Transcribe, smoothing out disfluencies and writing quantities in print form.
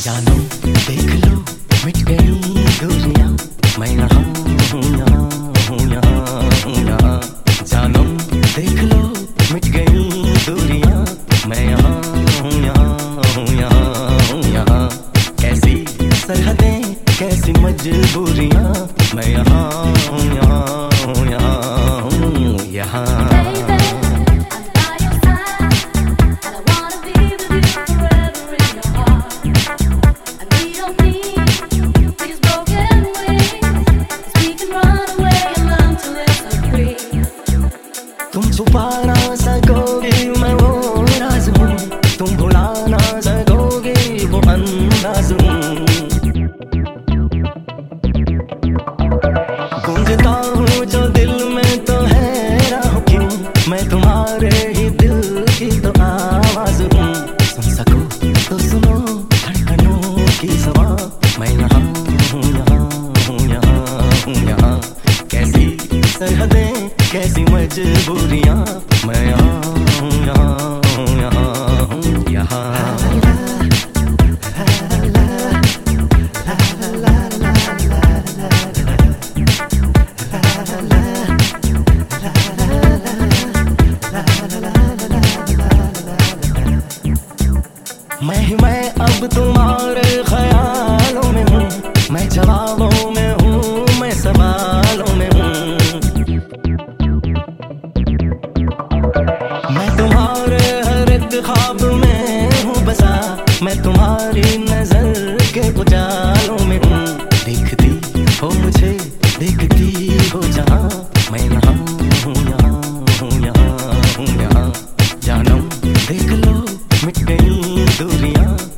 जानो देख लो मिट गई दूरियां, मैं यहाँ हूँ, यहाँ हूँ, यहाँ हूँ, यहाँ। जानो देख लो मिट गई दूरियां, मैं यहाँ हूँ, यहाँ हूँ, यहाँ हूँ, यहाँ। कैसी सरहदें कैसी मजबूरियां, मैं यहाँ हूँ, यहाँ हूँ, यहाँ हूँ, यहाँ। तुम छुपा ना सकोगे मैं वो राज हूँ, तुम भुला ना सकोगे वो अंदाज हूँ। गूंजता हूँ जो दिल में तो है राह क्यों, मैं तुम्हारे ही दिल की तो आवाज हूँ। सुन सको तो सुनो धड़कनों की सवा, मैं यहाँ हूँ, यहाँ हूँ, यहाँ हूँ, यहाँ। कैसी सरहदें कैसी मजबूरियां, मैं यहाँ हूँ, यहाँ हूँ, यहाँ हूँ, यहाँ। मैं अब तुम्हारे ख्यालों में हूँ, मैं जवाबों में हूँ, मैं सवालों में हूँ। मैं तुम्हारे हर एक ख्वाब में हूँ बसा, मैं तुम्हारी नजर के उजालों में हूँ। देखती हो मुझे देखती हो जहाँ, मैं यहाँ हूँ, यहाँ हूँ, यहाँ हूँ, यहाँ। जानो देख लो मिट गई दूरियां,